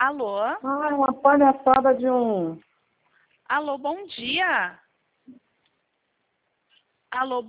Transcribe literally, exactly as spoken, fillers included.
Alô? Ah, é uma palhaçada de um... Alô, bom dia. Alô,